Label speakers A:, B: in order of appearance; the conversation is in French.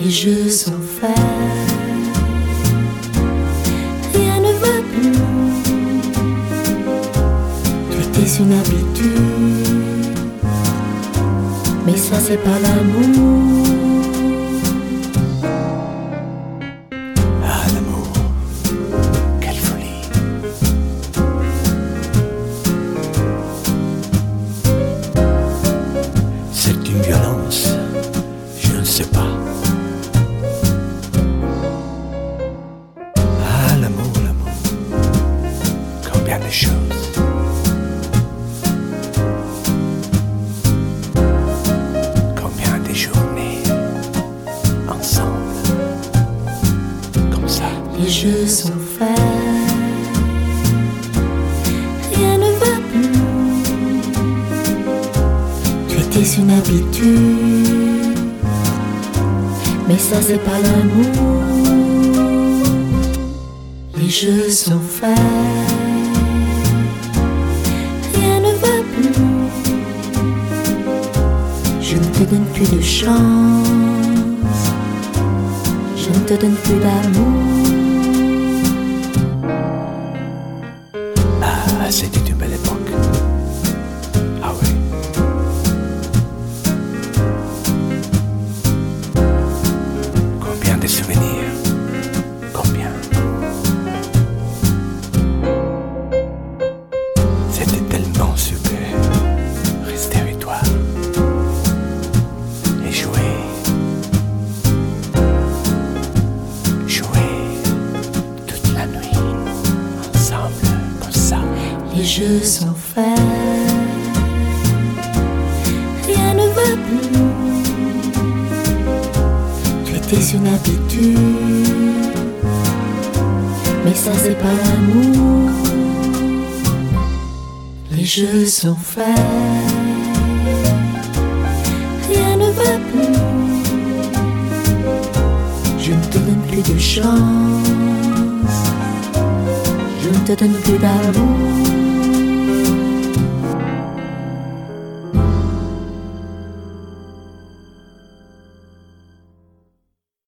A: Les jeux sont faits, rien ne va plus. Tout est une habitude, mais ça c'est pas l'amour.
B: Ah, l'amour, quelle folie. C'est une violence, je ne sais pas. Ah, l'amour, combien de choses. Combien de journées ensemble, comme ça.
A: Les jeux sont faits, rien ne va plus. Tout est une habitude, mais ça c'est pas l'amour. Les jeux sont faits, rien ne va plus. Je ne te donne plus de chance, je ne te donne plus d'amour.
B: Ah, c'était une belle époque. Ah oui. Combien de souvenirs. Combien. C'était tellement super. Rester avec toi. Et jouer. Jouer toute la nuit. Ensemble, comme ça.
A: Les jeux sont faits, rien ne va plus. Tout est une habitude, mais ça c'est pas l'amour. Les jeux sont faits, rien ne va plus. Je ne te donne plus de chance, je ne te donne plus d'amour.